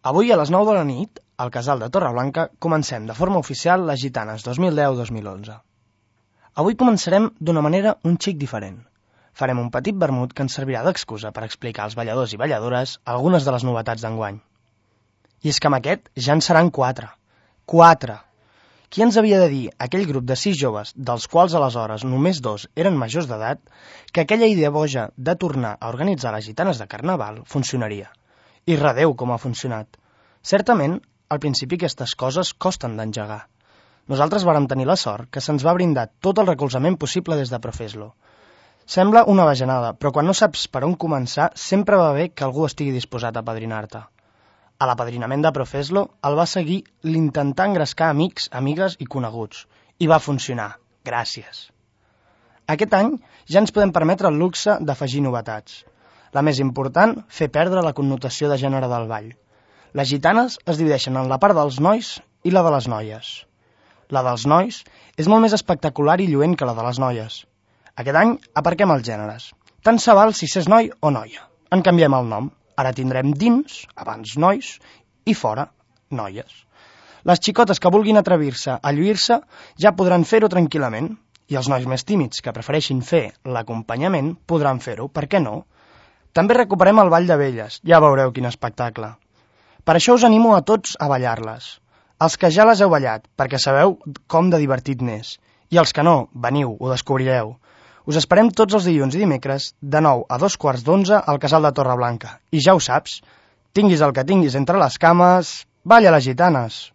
Avui a les 9 de la nit, al Casal de Torreblanca, comencem de forma oficial les Gitanes 2010-2011. Avui començarem d'una manera un xic diferent. Farem un petit vermut que ens servirà d'excusa per explicar als balladors i balladores algunes de les novetats d'enguany. I és que amb aquest ja en seran 4. 4! Qui ens havia de dir, aquell grup de 6 joves, dels quals aleshores només 2 eren majors d'edat, que aquella idea boja de tornar a organitzar les Gitanes de Carnaval funcionaria? I redeu com ha funcionat. Certament, al principi aquestes coses costen d'engegar. Nosaltres vàrem tenir la sort que se'ns va brindar tot el recolzament possible des de Profeslo. Sembla una bajanada, però quan no saps per on començar, sempre va bé que algú estigui disposat a padrinar-te. A l'apadrinament de Profeslo el va seguir l'intentar engrescar amics, amigues i coneguts. I va funcionar. Gràcies. Aquest any ja ens podem permetre el luxe d'afegir novetats. La més important, fer perdre la connotació de gènere del ball. Les gitanes es divideixen en la part dels nois i la de les noies. La dels nois és molt més espectacular i lluent que la de les noies. Aquest any aparquem els gèneres. Tant se val si s'és noi o noia. En canviem el nom. Ara tindrem dins, abans nois, i fora, noies. Les xicotes que vulguin atrevir-se a lluir-se ja podran fer-ho tranquil·lament, i els nois més tímids que prefereixin fer l'acompanyament podran fer-ho, per què no? També recuperem el ball de velles, ja veureu quin espectacle. Per això us animo a tots a ballar-les. Els que ja les heu ballat, perquè sabeu com de divertit n'és. I els que no, veniu, ho descobrireu. Us esperem tots els dilluns i dimecres de 9 a 2:15 al Casal de Torreblanca. I ja ho saps, tinguis el que tinguis entre les cames, balla les gitanes!